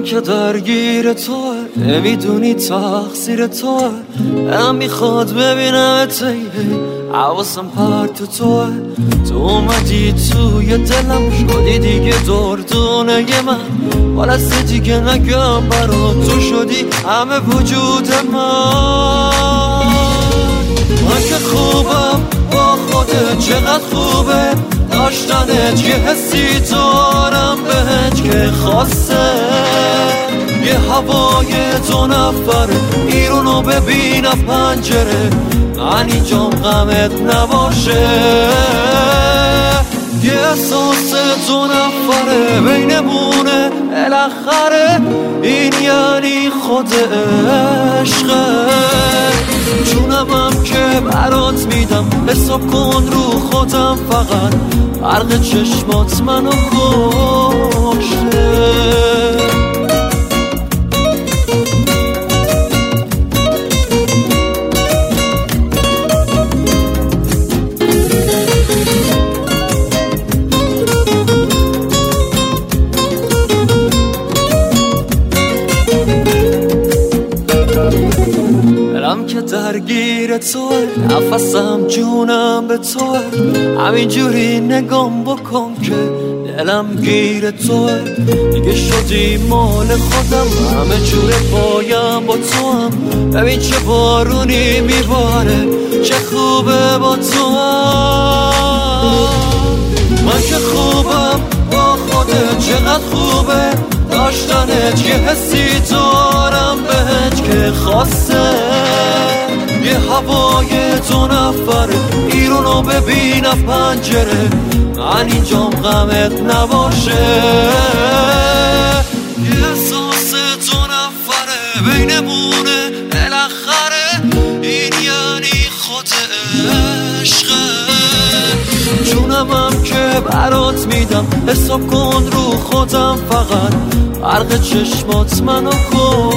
که درگیر توه، نمیدونی تقصیر توه. دلم میخواد ببینم حواسم پرت توه. تو اومدی توی دلم، شدی دیگه دردونه من. والسته دیگه نگم برا تو، شدی همه وجود من که خوبم با خودت، چقدر خوبه داشتنت. یه حسی دارم بهت که خاصه، یه هوای دو نفره بیرونو ببینم پنجره. من اینجام غمت نباشه، یه احساس دو نفره بینمونه بالاخره. این یعنی خود عشقه. جونمم که برات میدم، حساب کن رو خودم فقط. فرق چشمات منو کشته. دلم که درگیر توه، نفسم جونم به توه. همینجوری نگام بکن که دلم گیر توه. دیگه شدی مال خودم، همه جوره پایم با تو هم. ببین چه بارونی میباره، چه خوبه با تو هم. من که خوبم با خودت، چقدر خوبه داشتنت. یه حسی دارم بهت که خاصه، یه هوای دو نفره بیرونو ببینم پنجره. من اینجام غمت نباشه، یه احساس دو نفره بینمونه بالاخره. این یعنی خود عشقه. جونمم که برات میدم، حساب کن رو خودم فقط. فرق چشمات منو کن.